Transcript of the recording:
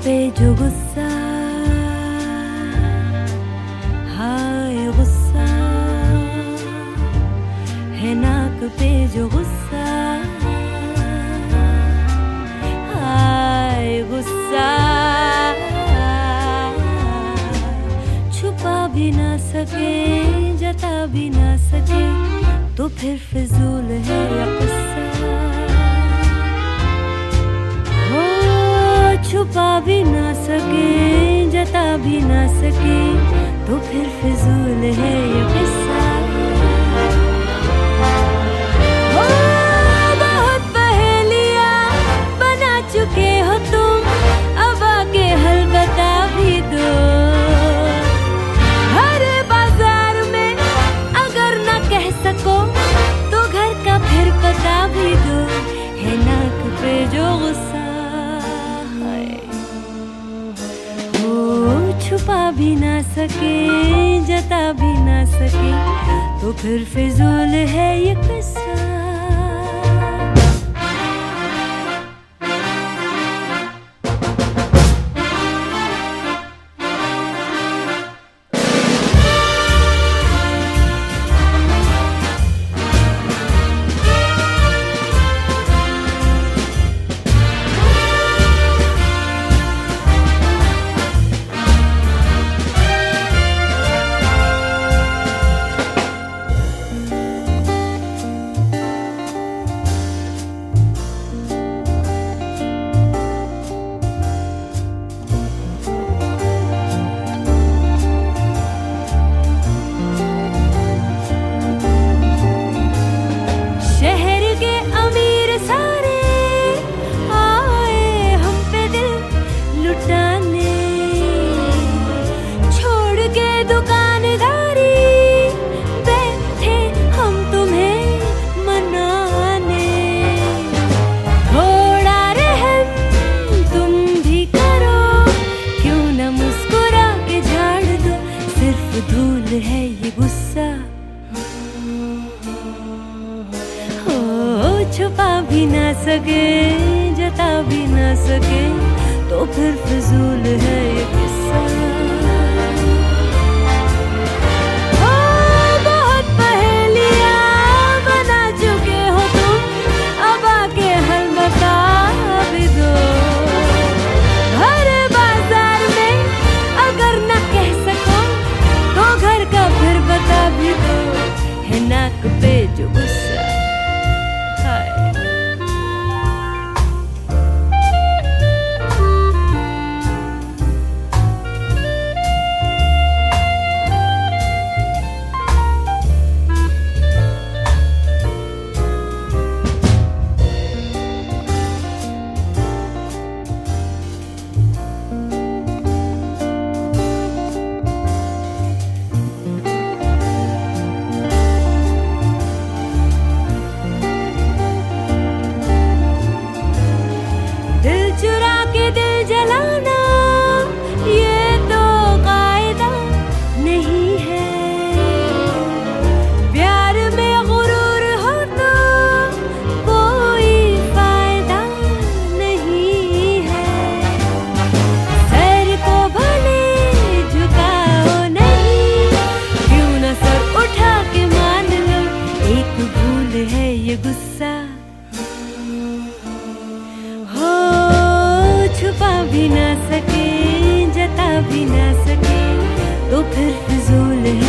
पे जो गुस्सा, हाय गुस्सा है नाक पे जो गुस्सा, हाय गुस्सा छुपा भी ना सके जता भी ना सके तो फिर फिजूल है या गुस्सा। छुपा भी ना सके जता भी ना सके तो फिर फिजूल है ये किस्सा। बहुत पहेलियां बना चुके हो तुम, अब आगे हल बता भी दो। हर बाजार में अगर ना कह सको तो घर का फिर पता भी दो। है नाक पे जो गुस्सा, छुपा भी ना सके जता भी ना सके तो फिर फिजूल है ये किस्सा। है ये गुस्सा, हो छुपा भी ना सके जता भी ना सके तो फिर फिजूल है ये किस्सा। बहुत पहेलियां बना चुके हो तुम, अब आके हल बता भी दो। हर बाजार में अगर ना कह सको तो घर का फिर बता भी दो। है नाक पे जो गुस्सा, हाय जलाना ये तो कायदा नहीं है। प्यार में गुरूर हो तो कोई फायदा नहीं है। सर को भले झुकाओ नहीं, क्यों न सर उठा के मान लो। एक भूल है ये गुस्सा, छुपा भी ना सके जता भी ना सके तो फिर फिजूल है।